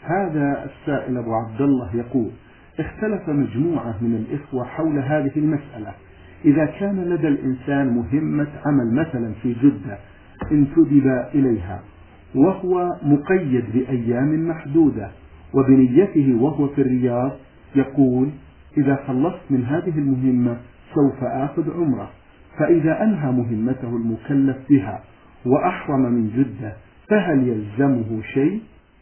هذا السائل أبو عبد الله يقول: اختلف مجموعة من الإخوة حول هذه المسألة. إذا كان لدى الإنسان مهمة عمل مثلا في جدة انتدب إليها وهو مقيد بأيام محدودة، وبنيته وهو في الرياض يقول: إذا خلصت من هذه المهمة سوف آخذ عمرة، فإذا أنهى مهمته المكلف بها وأحرم من جدة فهل يلزمه شيء؟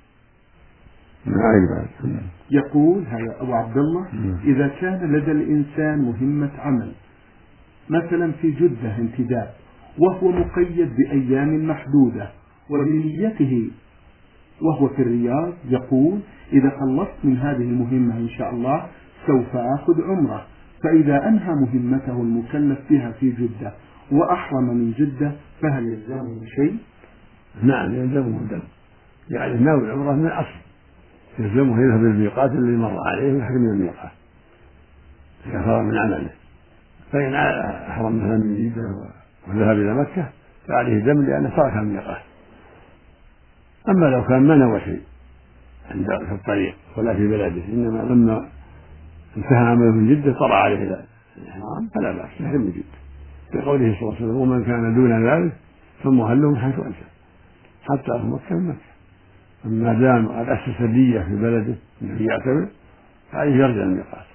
يقول هذا أبو عبد الله: إذا كان لدى الإنسان مهمة عمل مثلا في جدة انتداب وهو مقيد بأيام محدودة، وبنيته وهو في الرياض يقول: إذا خلصت من هذه المهمة إن شاء الله سوف آخذ عمرة، فإذا أنهى مهمته المكلف بها في جدة وأحرم من جدة فهل يلزمه شيء؟ نعم يلزمه الدم، يعني ناوي العمرة من الأصل يلزمه يذهب للميقات الذي مر عليه ويحرم من الميقات كفر من عمله. فإن أحرم مثلا من جدة وذهب إلى مكة فعليه دم لأنه ترك الميقات. أما لو كان ما نوى شيء عند في الطريق ولا في بلده، إنما لما انتهى عمله من جدة طلع عليه الإحرام فلا بأس يحرم من جدة، بقوله صلى الله عليه وسلم: ومن كان دون ذلك فمهله حيث أنشأ حتى في مكة من مكة. أما دام قد أسس النية في بلده أنه يعتمر فعليه يرجع الميقات.